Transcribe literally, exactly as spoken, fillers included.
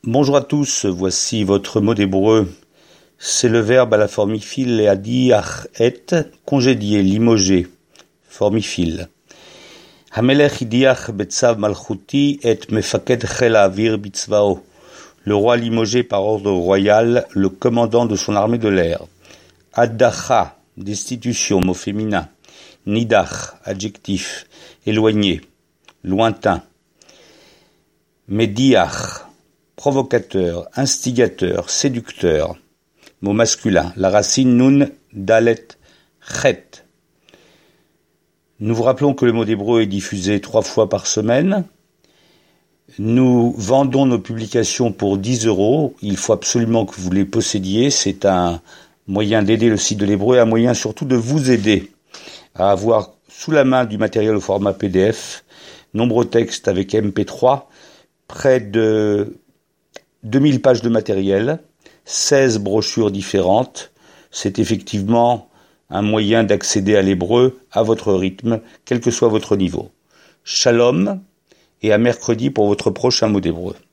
Bonjour à tous, voici votre mot d'hébreu. C'est le verbe à la formifile leadiach et, congédier, limoger, formifile. Hamelech hidiach betzav malchuti et mefaked chel ha'avir bitzvao. Le roi limogé par ordre royal, le commandant de son armée de l'air. Adacha, destitution, mot féminin. Nidach, adjectif, éloigné, lointain. Mediach, provocateur, instigateur, séducteur, mot masculin, la racine nun, dalet, chet. Nous vous rappelons que le mot d'hébreu est diffusé trois fois par semaine. Nous vendons nos publications pour dix euros. Il faut absolument que vous les possédiez. C'est un moyen d'aider le site de l'hébreu, un moyen surtout de vous aider à avoir sous la main du matériel au format P D F, nombreux textes avec M P trois, près de deux mille pages de matériel, seize brochures différentes. C'est effectivement un moyen d'accéder à l'hébreu à votre rythme, quel que soit votre niveau. Shalom, et à mercredi pour votre prochain mot d'hébreu.